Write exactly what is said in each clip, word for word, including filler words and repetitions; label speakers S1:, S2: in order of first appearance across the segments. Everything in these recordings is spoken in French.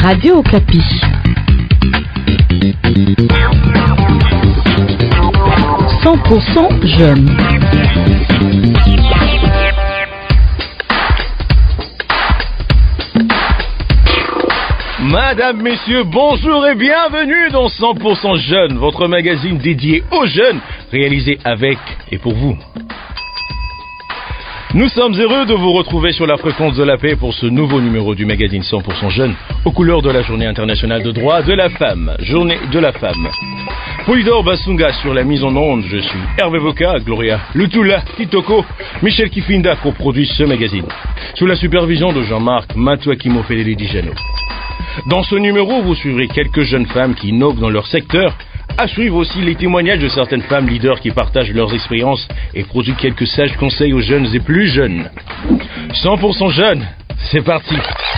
S1: Radio Okapi. cent pour cent jeunes.
S2: Madame, messieurs, bonjour et bienvenue dans cent pour cent Jeunes, votre magazine dédié aux jeunes, réalisé avec et pour vous. Nous sommes heureux de vous retrouver sur la fréquence de la paix pour ce nouveau numéro du magazine cent pour cent Jeunes, aux couleurs de la Journée internationale de droits de la femme. Journée de la femme. Polydor Basunga sur la mise en onde, je suis Hervé Voka, Gloria Lutula, Kitoko, Michel Kifinda coproduit ce magazine, sous la supervision de Jean-Marc Matuakimo Fedeli Dijano. Dans ce numéro, vous suivrez quelques jeunes femmes qui innovent dans leur secteur, à suivre aussi les témoignages de certaines femmes leaders qui partagent leurs expériences et produisent quelques sages conseils aux jeunes et plus jeunes. cent pour cent jeunes, c'est parti.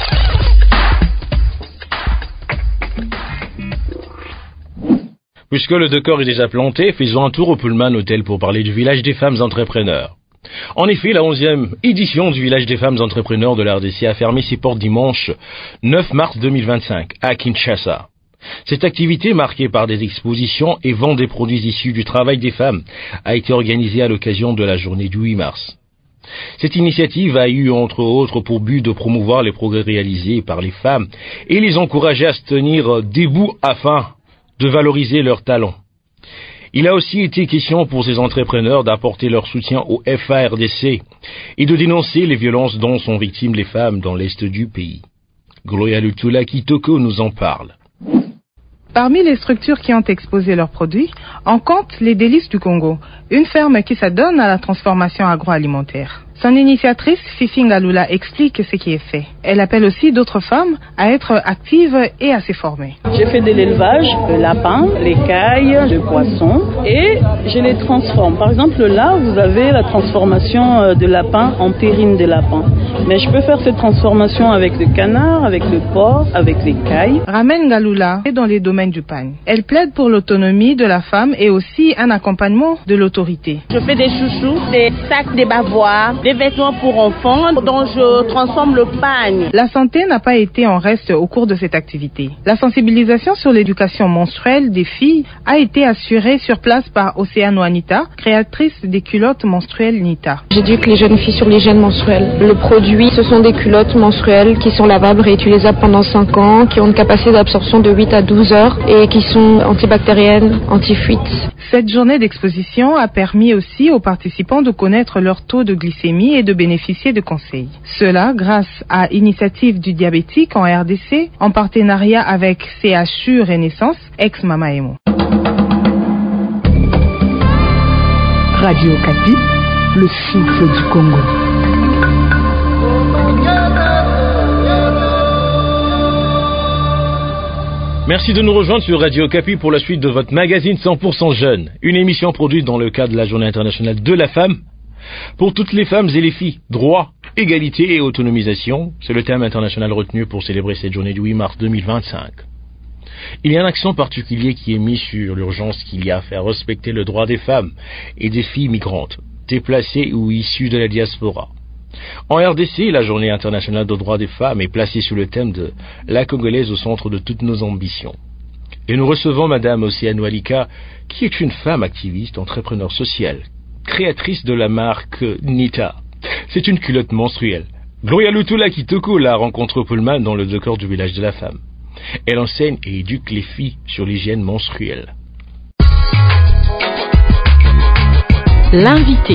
S2: Puisque le décor est déjà planté, faisons un tour au Pullman Hotel pour parler du village des femmes entrepreneurs. En effet, la onzième édition du village des femmes entrepreneurs de l'R D C a fermé ses portes dimanche neuf mars deux mille vingt-cinq à Kinshasa. Cette activité, marquée par des expositions et vente des produits issus du travail des femmes, a été organisée à l'occasion de la journée du huit mars. Cette initiative a eu entre autres pour but de promouvoir les progrès réalisés par les femmes et les encourager à se tenir debout afin de valoriser leurs talents. Il a aussi été question pour ces entrepreneurs d'apporter leur soutien au F A R D C et de dénoncer les violences dont sont victimes les femmes dans l'est du pays. Gloria Lutula Kitoko nous en parle.
S3: Parmi les structures qui ont exposé leurs produits, on compte les Délices du Congo, une ferme qui s'adonne à la transformation agroalimentaire. Son initiatrice, Fifi Ngalula, explique ce qui est fait. Elle appelle aussi d'autres femmes à être actives et à se former.
S4: J'ai fait de l'élevage, le lapin, l'écaille, le poisson, et je les transforme. Par exemple, là, vous avez la transformation de lapin en terrine de lapin. Mais je peux faire cette transformation avec le canard, avec le porc, avec l'écaille.
S3: Ramen Ngalula est dans les domaines du pain. Elle plaide pour l'autonomie de la femme et aussi un accompagnement de l'autorité.
S5: Je fais des chouchous, des sacs, des bavoirs, des vêtements pour enfants dont je transforme le pagne.
S3: La santé n'a pas été en reste au cours de cette activité. La sensibilisation sur l'éducation menstruelle des filles a été assurée sur place par Océano Anita, créatrice des culottes menstruelles Nita.
S6: J'éduque les jeunes filles sur l'hygiène menstruelle. Le produit, ce sont des culottes menstruelles qui sont lavables, réutilisables pendant cinq ans, qui ont une capacité d'absorption de huit à douze heures et qui sont antibactériennes, anti-fuite.
S3: Cette journée d'exposition a permis aussi aux participants de connaître leur taux de glycémie et de bénéficier de conseils. Cela grâce à Initiative du diabétique en R D C, en partenariat avec C H U Renaissance, ex-Mama Emo.
S1: Radio Okapi, le souffle du Congo.
S2: Merci de nous rejoindre sur Radio Okapi pour la suite de votre magazine cent pour cent Jeunes, une émission produite dans le cadre de la Journée internationale de la femme. Pour toutes les femmes et les filles, droit, égalité et autonomisation, c'est le thème international retenu pour célébrer cette journée du huit mars deux mille vingt-cinq. Il y a un accent particulier qui est mis sur l'urgence qu'il y a à faire respecter le droit des femmes et des filles migrantes, déplacées ou issues de la diaspora. En R D C, la journée internationale des droits des femmes est placée sous le thème de « La Congolaise au centre de toutes nos ambitions ». Et nous recevons Madame Océano Alika, qui est une femme activiste, entrepreneur sociale, créatrice de la marque Nita. C'est une culotte menstruelle. Gloria Lutula Kitoko la rencontre au Pullman dans le décor du village de la femme. Elle enseigne et éduque les filles sur l'hygiène menstruelle.
S1: L'invité.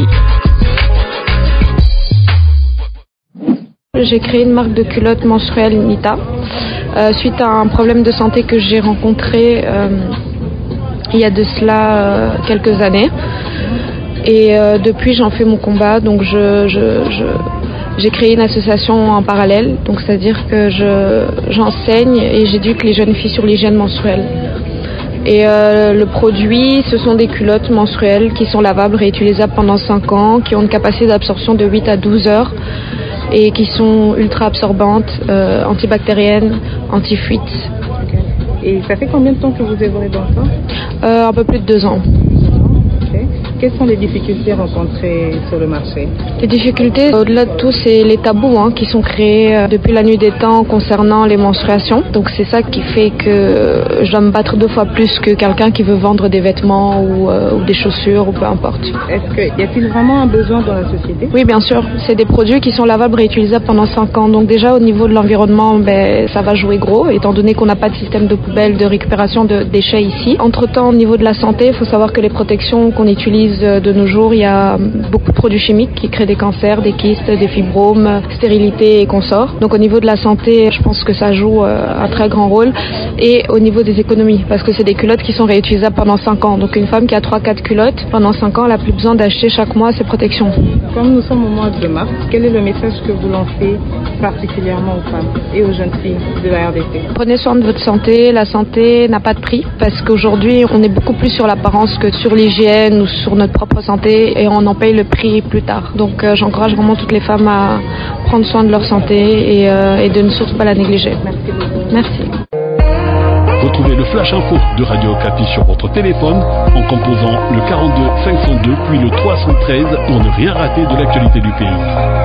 S6: J'ai créé une marque de culottes menstruelles Nita euh, suite à un problème de santé que j'ai rencontré euh, il y a de cela euh, quelques années. Et euh, depuis, j'en fais mon combat. Donc, je, je, je, j'ai créé une association en parallèle. Donc, c'est-à-dire que je, j'enseigne et j'éduque les jeunes filles sur l'hygiène menstruelle. Et euh, le produit, ce sont des culottes menstruelles qui sont lavables, réutilisables pendant cinq ans, qui ont une capacité d'absorption de huit à douze heures et qui sont ultra absorbantes, euh, antibactériennes, anti-fuite.
S3: Okay. Et ça fait combien de temps que vous évoluez dans ça?
S6: euh, Un peu plus de deux ans.
S3: Okay. quelles sont les difficultés rencontrées sur le marché?
S6: Les difficultés, au-delà de tout, c'est les tabous hein, qui sont créés euh, depuis la nuit des temps concernant les menstruations. Donc c'est ça qui fait que je dois me battre deux fois plus que quelqu'un qui veut vendre des vêtements ou, euh, ou des chaussures ou peu importe.
S3: Est-ce que y a-t-il vraiment un besoin dans la société?
S6: Oui, bien sûr. C'est des produits qui sont lavables, réutilisables pendant cinq ans. Donc déjà au niveau de l'environnement, ben, ça va jouer gros, étant donné qu'on n'a pas de système de poubelle, de récupération de déchets ici. Entre-temps, au niveau de la santé, il faut savoir que les protections qu'on utilise de nos jours, il y a beaucoup de produits chimiques qui créent des cancers, des kystes, des fibromes, stérilité et consorts. Donc au niveau de la santé, je pense que ça joue un très grand rôle. Et au niveau des économies, parce que c'est des culottes qui sont réutilisables pendant cinq ans. Donc une femme qui a trois quatre culottes, pendant cinq ans, elle n'a plus besoin d'acheter chaque mois ses protections.
S3: Comme nous sommes au mois de mars, quel est le message que vous lancez particulièrement aux femmes et aux jeunes filles de la R D C?
S6: Prenez soin de votre santé. La santé n'a pas de prix parce qu'aujourd'hui, on est beaucoup plus sur l'apparence que sur l'hygiène ou sur notre propre santé et on en paye le prix plus tard. Donc euh, j'encourage vraiment toutes les femmes à prendre soin de leur santé et, euh, et de ne surtout pas la négliger.
S3: Merci beaucoup.
S6: Merci.
S7: Retrouvez le Flash Info de Radio Okapi sur votre téléphone en composant le quarante-deux cinq cent deux puis le trois cent treize pour ne rien rater de l'actualité du pays.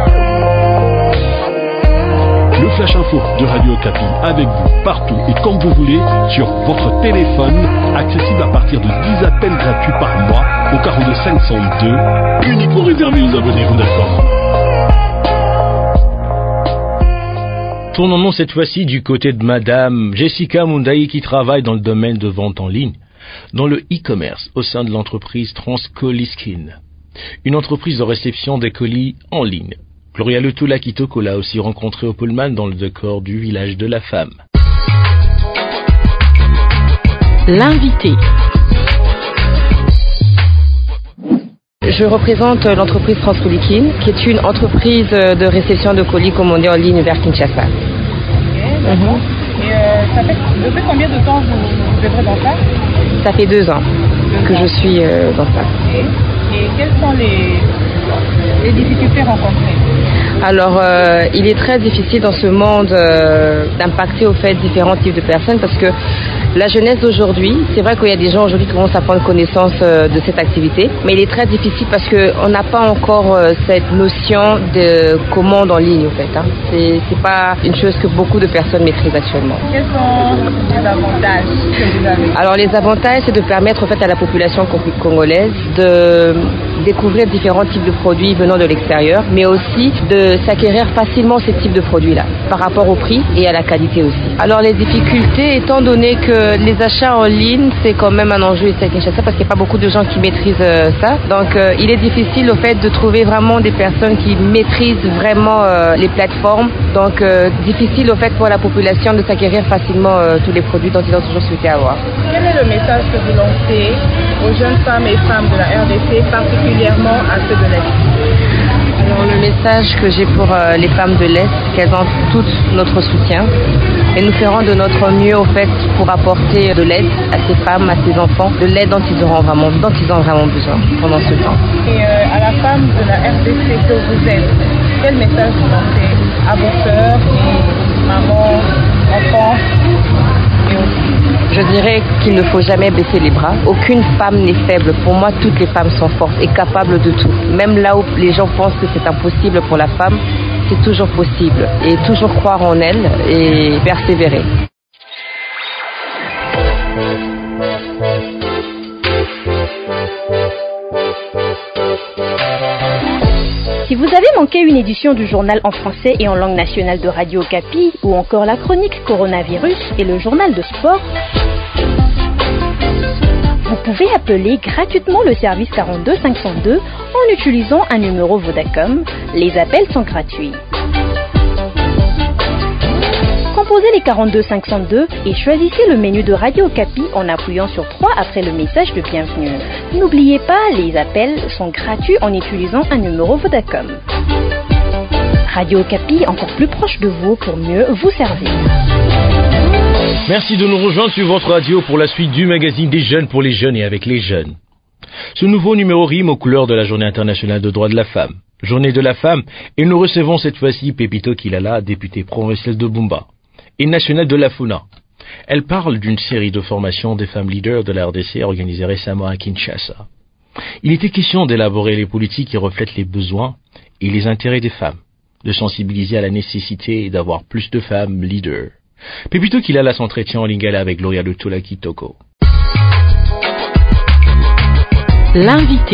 S7: Le Flash Info de Radio Okapi avec vous partout et comme vous voulez sur votre téléphone, accessible à partir de dix appels gratuits par mois au quarante-deux cinq cent deux, uniquement réservé aux abonnés Vodacom.
S2: Tournons-nous cette fois-ci du côté de Madame Jessica Mundaï qui travaille dans le domaine de vente en ligne, dans le e-commerce au sein de l'entreprise Transcoliskin, une entreprise de réception des colis en ligne. Gloria Lutula Kitoko l'a aussi rencontré au Pullman dans le décor du village de la femme.
S8: L'invité. Je représente l'entreprise Transcoliskin, qui est une entreprise de réception de colis commandés en ligne vers Kinshasa.
S3: Okay, d'accord. Mm-hmm. Et euh, ça fait, depuis combien de temps vous, vous êtes dans ça?
S8: Ça fait deux ans deux que ans. je suis euh, dans ça.
S3: Okay. Et quelles sont les, les difficultés rencontrées?
S8: Alors, euh, il est très difficile dans ce monde euh, d'impacter au fait différents types de personnes parce que la jeunesse d'aujourd'hui, c'est vrai qu'il y a des gens aujourd'hui qui commencent à prendre connaissance euh, de cette activité, mais il est très difficile parce qu'on n'a pas encore euh, cette notion de commande en ligne, en fait. Hein. C'est, c'est pas une chose que beaucoup de personnes maîtrisent actuellement.
S3: Quels sont les avantages que vous avez?
S8: Alors, les avantages, c'est de permettre en fait à la population congolaise de découvrir différents types de produits venant de l'extérieur, mais aussi de s'acquérir facilement ces types de produits-là, par rapport au prix et à la qualité aussi. Alors les difficultés, étant donné que les achats en ligne, c'est quand même un enjeu ici à Kinshasa, parce qu'il n'y a pas beaucoup de gens qui maîtrisent euh, ça. Donc euh, il est difficile au fait de trouver vraiment des personnes qui maîtrisent vraiment euh, les plateformes. Donc euh, difficile au fait pour la population de s'acquérir facilement euh, tous les produits dont ils ont toujours souhaité avoir.
S3: Quel est le message que vous lancez aux jeunes femmes et femmes de la R D C, particulièrement à ceux de l'Est?
S8: Alors le message que j'ai pour euh, les femmes de l'Est, qu'elles ont tout notre soutien et nous ferons de notre mieux au fait pour apporter de l'aide à ces femmes, à ces enfants, de l'aide dont ils auront vraiment, dont ils ont vraiment besoin pendant ce temps.
S3: Et euh, à la femme de la R D C que vous êtes, quel message vous lancez à vos sœurs et mamans, enfants?
S8: Je dirais qu'il ne faut jamais baisser les bras. Aucune femme n'est faible. Pour moi, toutes les femmes sont fortes et capables de tout. Même là où les gens pensent que c'est impossible pour la femme, c'est toujours possible. Et toujours croire en elle et persévérer.
S9: Si vous avez manqué une édition du journal en français et en langue nationale de Radio Okapi, ou encore la chronique coronavirus et le journal de sport, vous pouvez appeler gratuitement le service quarante-deux cinq cent deux en utilisant un numéro Vodacom. Les appels sont gratuits. Composez les quarante-deux cinq cent deux et choisissez le menu de Radio Okapi en appuyant sur trois après le message de bienvenue. N'oubliez pas, les appels sont gratuits en utilisant un numéro Vodacom. Radio Okapi, encore plus proche de vous pour mieux vous servir.
S2: Merci de nous rejoindre sur votre radio pour la suite du magazine des jeunes pour les jeunes et avec les jeunes. Ce nouveau numéro rime aux couleurs de la Journée internationale de droits de la femme. Journée de la femme, et nous recevons cette fois-ci Pepito Kilala, députée provinciale de Bumba, et nationale de la Funa. Elle parle d'une série de formations des femmes leaders de la R D C organisée récemment à Kinshasa. Il était question d'élaborer les politiques qui reflètent les besoins et les intérêts des femmes, de sensibiliser à la nécessité d'avoir plus de femmes leaders. Pépito Kilala s'entretient en lingala avec Gloria Lutula Kitoko.
S1: L'invité.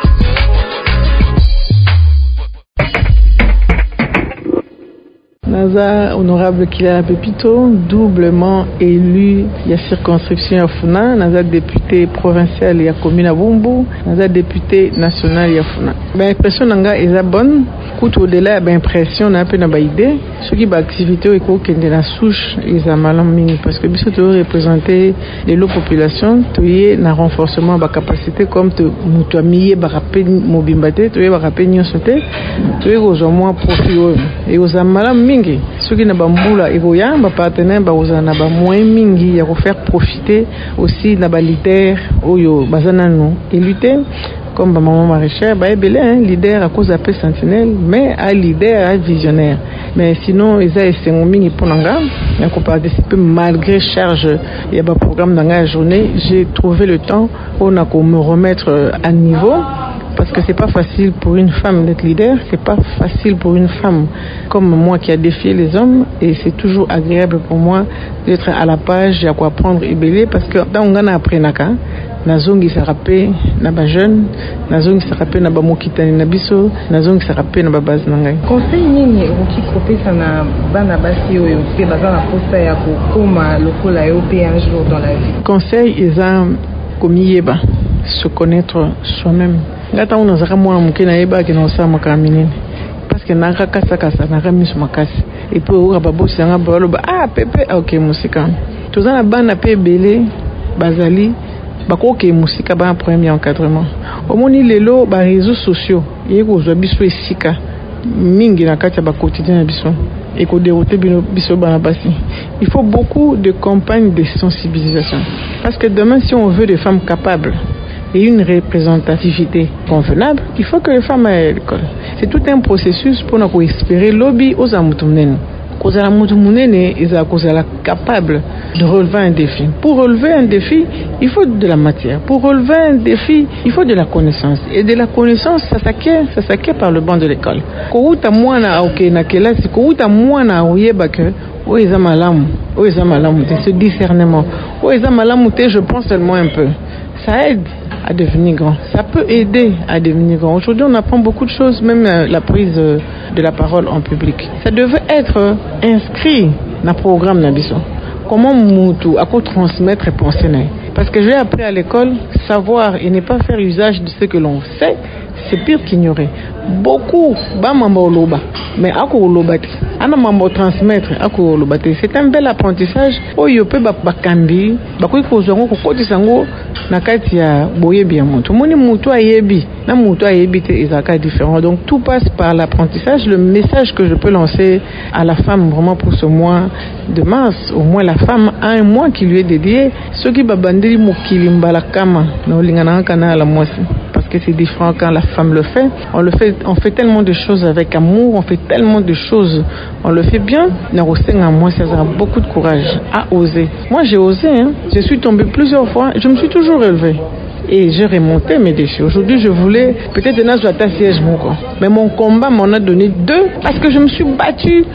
S10: Naza honorable Kilala Pépito, doublement élu il y a circonscription à Funa, Naza député provincial il y a commune à Bumbu, Naza député national il y a Funa. Ben impression nanga est bonne, coûte au-delà ben impression na peu na ba idée, ce qui ba activité ko kende na souche ils a malam mingi parce que biso to représenter les lots population to yé na renforcement ba capacité comme te mutu amiye ba rapé mobimbate to yé ba rapé nyosote to yé ko zo moi profit et aux malam mingi soki na bambula egoya ba partenaire ba uzana ba moins mingi ya ko faire profiter aussi na ba leader oyo bazana no et lutter comme ba maman maraîchère ba ebele hein leader à cause de la sentinelle mais à leader à visionnaire mais sinon ils a esengo mingi ponanga ya ko participer malgré charge ya ba programme dans la journée j'ai trouvé le temps pour na ko me remettre à niveau. Parce que c'est pas facile pour une femme d'être leader, c'est pas facile pour une femme comme moi qui a défié les hommes et c'est toujours agréable pour moi d'être à la page, à quoi prendre et belé parce que dans on a appris naka, nazongi sa rappé na ba jeune, nazongi sa rappé na ba mokitani na biso, nazongi sa rappé na ba base na ngai.
S3: Conseil nini oki kopesa na bana basi oyo pe bazana posta ya ko koma lokola yo pe un jour dans la vie.
S10: Conseil eza komiyeba, se connaître soi-même. Ngata unazaka mwana mke na yeba ke na osama kaminene parce que naka kasa kasa naka misu makasi et puis oka babosi nga balo ba ah pepe OK musika tozana bana pe belé bazali bakoke musika ba premier encadrement omoni lelo ba réseaux sociaux yeko zo biso esika mingi na kati ba quotidien na biso et ko dérouter biso bana basi. Il faut beaucoup de campagnes de sensibilisation parce que demain si on veut des femmes capables et une représentativité convenable, il faut que les femmes aillent à l'école. C'est tout un processus pour nous espérer lobby aux amutumnen. Aux amutumnen, ils sont capables de relever un défi. Pour relever un défi, il faut de la matière. Pour relever un défi, il faut de la connaissance. Et de la connaissance, ça s'acquiert, ça s'acquiert par le banc de l'école. Kouta mwana ok na kelasi, kouta mwana oyeba que o eza malamu, o eza malamu, ce discernement. O eza malamu, je pense seulement un peu. Ça aide à devenir grand. Ça peut aider à devenir grand. Aujourd'hui, on apprend beaucoup de choses, même la prise de la parole en public. Ça devait être inscrit dans le programme Nabiso. Comment Moutou a quoi transmettre et penser. Parce que j'ai appris à l'école, savoir et ne pas faire usage de ce que l'on sait, c'est pire qu'ignorer. Beaucoup, bah mambo loba, mais ako lobati, ana mambo transmettre, ako lobati. C'est un bel apprentissage. Oh yope ba bakambi, bakoi kozongo kokoti sango na kati ya boyebi ya mutu. Moni mutu ayebi, na mutu ayebi te ezaka différent. Donc tout passe par l'apprentissage. Le message que je peux lancer à la femme vraiment pour ce mois de mars, au moins la femme a un mois qui lui est dédié. Ceux qui babandeli mukili mbalakama na olingana kana la moisi. Parce que c'est différent quand la femme le fait. On le fait, on fait tellement de choses avec amour, on fait tellement de choses, on le fait bien. Moi, ça a beaucoup de courage à oser. Moi, j'ai osé, hein. Je suis tombée plusieurs fois, je me suis toujours relevée. Et j'ai remonté mes déchets. Aujourd'hui, je voulais peut-être un à siège mon corps. Mais mon combat m'en a donné deux parce que je me suis battue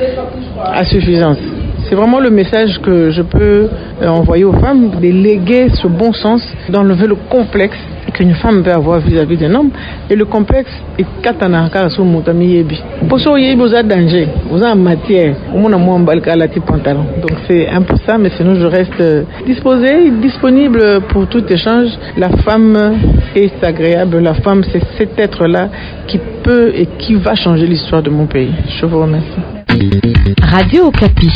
S10: à suffisance. C'est vraiment le message que je peux envoyer aux femmes, de léguer ce bon sens, d'enlever le complexe qu'une femme peut avoir vis-à-vis d'un homme. Et le complexe est katanaka sur mutami yebi. Pour ça, il y a danger, vous avez matière, au moins moins balka la type pantalon. Donc c'est un peu ça, mais sinon je reste disposée, disponible pour tout échange. La femme est agréable, la femme c'est cet être-là qui peut et qui va changer l'histoire de mon pays. Je vous remercie.
S1: Radio Okapi.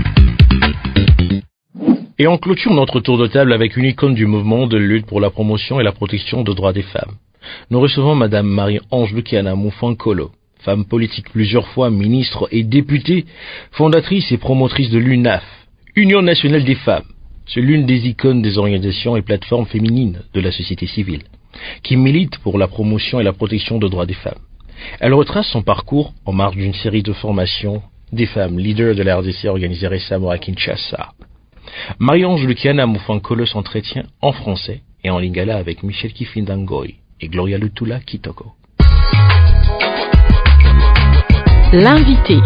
S2: Et on clôture notre tour de table avec une icône du mouvement de lutte pour la promotion et la protection des droits des femmes. Nous recevons Madame Marie-Ange Lukiana Moufankolo, femme politique plusieurs fois ministre et députée, fondatrice et promotrice de l'U N A F, Union nationale des femmes. C'est l'une des icônes des organisations et plateformes féminines de la société civile, qui milite pour la promotion et la protection des droits des femmes. Elle retrace son parcours en marge d'une série de formations des femmes leaders de la R D C organisée récemment à Kinshasa. Marie-Ange Lukiana Moufankolo s'entretient en français et en lingala avec Michel Kifindangoy. et Gloria Lutula Kitoko.
S1: L'invité.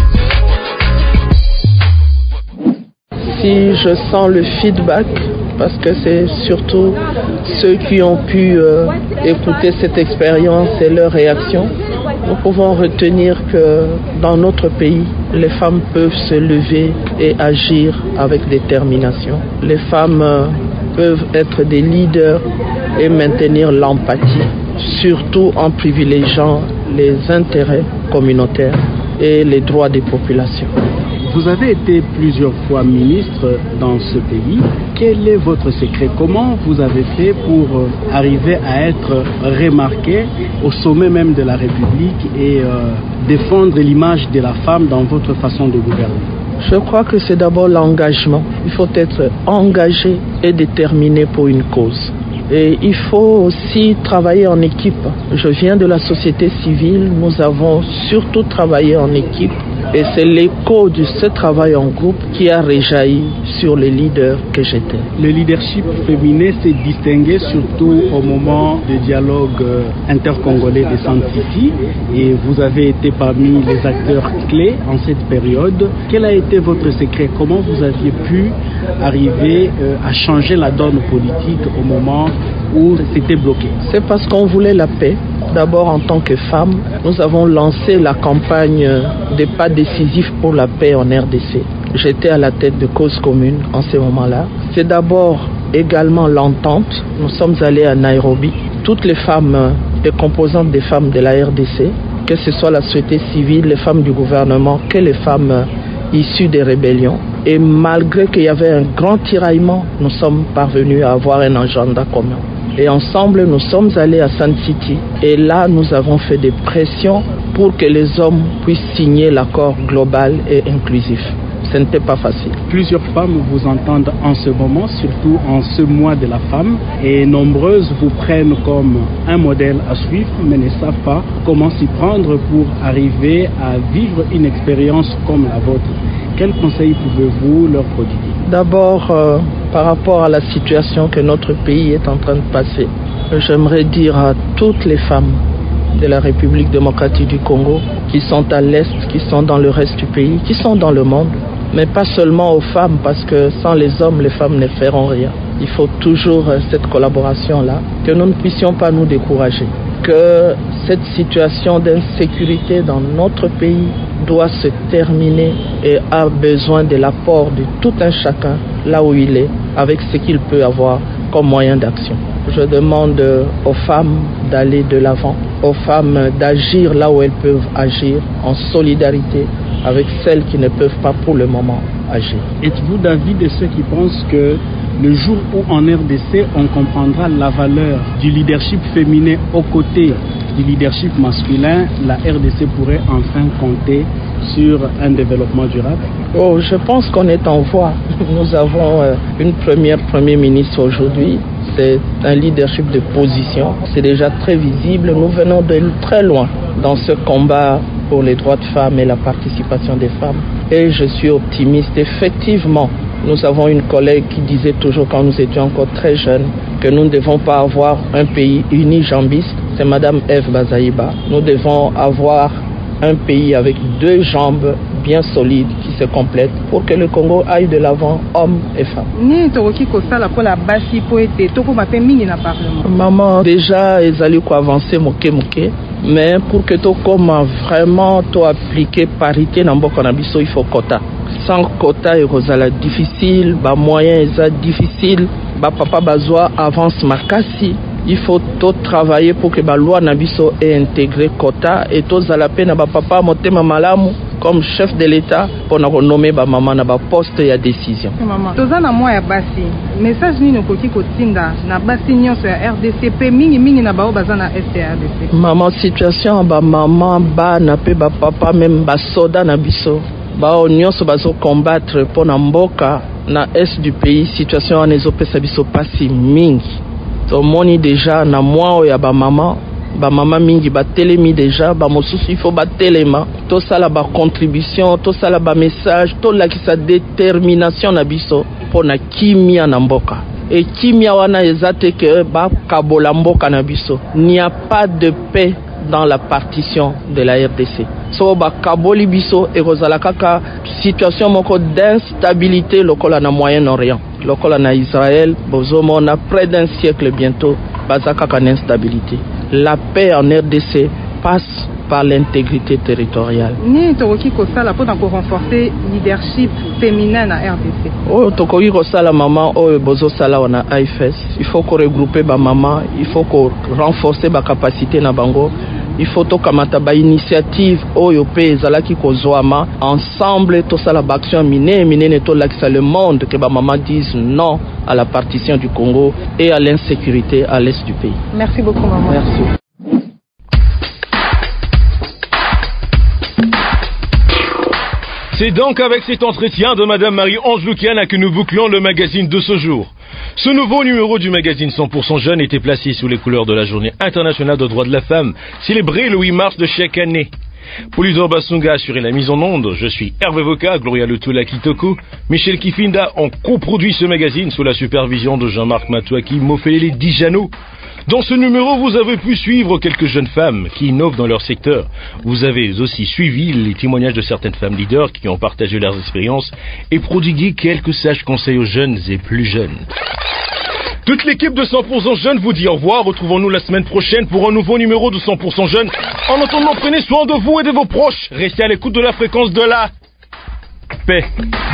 S10: Si je sens le feedback, parce que c'est surtout ceux qui ont pu euh, écouter cette expérience et leurs réactions, nous pouvons retenir que dans notre pays, les femmes peuvent se lever et agir avec détermination. Les femmes euh, peuvent être des leaders et maintenir l'empathie, surtout en privilégiant les intérêts communautaires et les droits des populations.
S11: Vous avez été plusieurs fois ministre dans ce pays. Quel est votre secret? Comment vous avez fait pour arriver à être remarqué au sommet même de la République et euh, défendre l'image de la femme dans votre façon de gouverner?
S10: Je crois que c'est d'abord l'engagement. Il faut être engagé et déterminé pour une cause. Et il faut aussi travailler en équipe. Je viens de la société civile, nous avons surtout travaillé en équipe et c'est l'écho de ce travail en groupe qui a réjailli sur les leaders que j'étais.
S11: Le leadership féminin s'est distingué surtout au moment du dialogue intercongolais de San City et vous avez été parmi les acteurs clés en cette période. Quel a été votre secret? Comment vous aviez pu arriver à changer la donne politique au moment où c'était bloqué?
S10: C'est parce qu'on voulait la paix. D'abord, en tant que femme, nous avons lancé la campagne des pas décisifs pour la paix en R D C. J'étais à la tête de Cause Commune en ce moment-là. C'est d'abord également l'entente. Nous sommes allés à Nairobi. Toutes les femmes, les composantes des femmes de la R D C, que ce soit la société civile, les femmes du gouvernement, que les femmes issues des rébellions. Et malgré qu'il y avait un grand tiraillement, nous sommes parvenus à avoir un agenda commun. Et ensemble, nous sommes allés à Sun City. Et là, nous avons fait des pressions pour que les hommes puissent signer l'accord global et inclusif. Ce n'était pas facile.
S11: Plusieurs femmes vous entendent en ce moment, surtout en ce mois de la femme. Et nombreuses vous prennent comme un modèle à suivre, mais ne savent pas comment s'y prendre pour arriver à vivre une expérience comme la vôtre. Quels conseils pouvez-vous leur prodiguer?
S10: D'abord, euh, par rapport à la situation que notre pays est en train de passer, j'aimerais dire à toutes les femmes de la République démocratique du Congo qui sont à l'Est, qui sont dans le reste du pays, qui sont dans le monde, mais pas seulement aux femmes, parce que sans les hommes, les femmes ne feront rien. Il faut toujours euh, cette collaboration-là, que nous ne puissions pas nous décourager, que cette situation d'insécurité dans notre pays doit se terminer et a besoin de l'apport de tout un chacun là où il est, avec ce qu'il peut avoir comme moyen d'action. Je demande aux femmes d'aller de l'avant, aux femmes d'agir là où elles peuvent agir, en solidarité avec celles qui ne peuvent pas pour le moment agir.
S11: Êtes-vous d'avis de ceux qui pensent que le jour où en R D C on comprendra la valeur du leadership féminin aux côtés du leadership masculin, la R D C pourrait enfin compter sur un développement durable?
S10: Oh, je pense qu'on est en voie. Nous avons euh, une première Premier ministre aujourd'hui. C'est un leadership de position. C'est déjà très visible. Nous venons de très loin dans ce combat pour les droits de femmes et la participation des femmes. Et je suis optimiste. Effectivement, nous avons une collègue qui disait toujours quand nous étions encore très jeunes que nous ne devons pas avoir un pays unijambiste. C'est Madame Eve Bazaïba. Nous devons avoir un pays avec deux jambes bien solides qui se complètent pour que le Congo aille de l'avant, hommes et femmes. Maman, déjà, ils allaient avancer moke moke, mais pour que tu commences vraiment à appliquer parité dans le Nabiso, il faut quota. Sans quota, c'est difficile, les moyens sont difficiles, papa Bazoua avance makasi. Il faut tout travailler pour que la loi Nabiso ait intégré quota et tous à la peine à papa motema malamu comme chef de l'État pour nous nommer ba maman na ba poste ya décision.
S3: Maman, toza na moya basi. Message ni nokoki kotinda na basi nyonso ya R D C P mingi mingi na bao bazana S T R D C.
S10: Maman, situation ba maman ba na pe ba papa même ba soda na biso. Ba nyonso bazo combattre pour na mboka na est du pays, situation en ezopesa biso pasi mingi. Tomoni déjà na moi ya ba maman ba maman mingi ba telemi déjà ba mosusu il faut ba telema to sala ba contribution to sala ba message to la ki sa détermination na biso pona kimia na mboka et kimia wana ezate que ba kabolambo kanabiso. Il n'y a pas de paix dans la partition de la R D C. So ba kaboli biso e kozala kaka situation moko d'instabilité lokola na Moyen-Orient, lokola na Israël, bozomo on a près d'un siècle bientôt bazaka kaka instabilité. La paix en R D C passe par l'intégrité territoriale.
S3: Ni tokoki kosala pour renforcer leadership féminin na R D C.
S10: Oh tokoki kosala maman oh bozo sala wana A F S. Il faut qu'on regrouper ba maman, il faut qu'on renforcer ba capacité na bango. Il faut to kamata ba initiative oyo pe ezalaki kozwama ensemble to sala ba action mine mine to lakisa le monde que ba maman dise non à la partition du Congo et à l'insécurité à l'est du pays.
S3: Merci beaucoup maman.
S10: Merci.
S2: C'est donc avec cet entretien de Madame Marie-Ange Lukiana que nous bouclons le magazine de ce jour. Ce nouveau numéro du magazine cent pour cent Jeune était placé sous les couleurs de la Journée internationale des droits de la femme, célébrée le huit mars de chaque année. Polydor Basunga a assuré la mise en onde. Je suis Hervé Voka, Gloria Lutula Kitoko, Michel Kifinda ont coproduit ce magazine sous la supervision de Jean-Marc Matouaki, Mofelele Dijano. Dans ce numéro, vous avez pu suivre quelques jeunes femmes qui innovent dans leur secteur. Vous avez aussi suivi les témoignages de certaines femmes leaders qui ont partagé leurs expériences et prodigué quelques sages conseils aux jeunes et plus jeunes. Toute l'équipe de cent pour cent Jeunes vous dit au revoir. Retrouvons-nous la semaine prochaine pour un nouveau numéro de cent pour cent Jeunes. En attendant, prenez soin de vous et de vos proches. Restez à l'écoute de la fréquence de la paix.